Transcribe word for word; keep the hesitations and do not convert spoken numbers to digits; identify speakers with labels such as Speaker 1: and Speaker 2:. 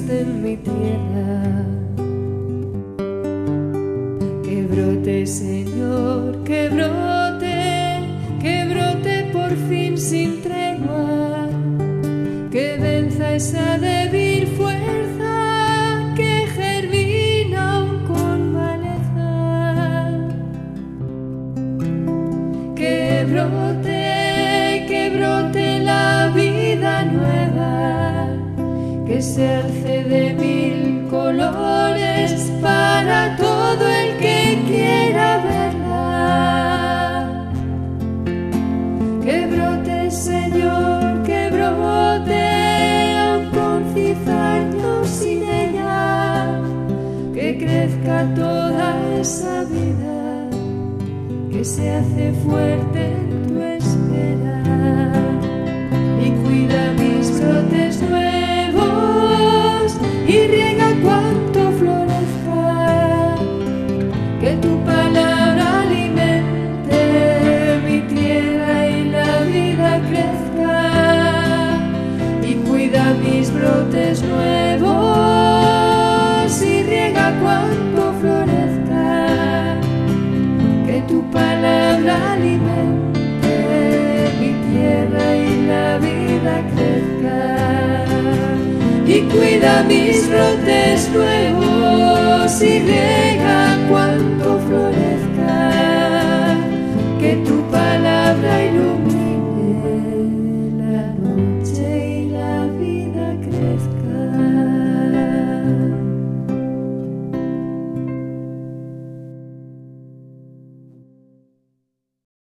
Speaker 1: esté en mi tierra. Que brote, Señor, que brote, que brote por fin sin tregua, que venza esa débil fuerza que germina aún con maleza. Que brote, que brote la vida nueva, que se alce de mil colores para todo el que quiera verla. Que brote, Señor, que brote, aun con cizaños sin ella, que crezca toda esa vida que se hace fuerte en tu espera. Y cuida mis brotes nuevos y riega cuanto florezca, que tu palabra alimente mi tierra y la vida crezca. Y cuida mis brotes nuevos y riega cuanto florezca, que tu palabra alimente mi tierra y la vida crezca. Y cuida mis brotes nuevos y riega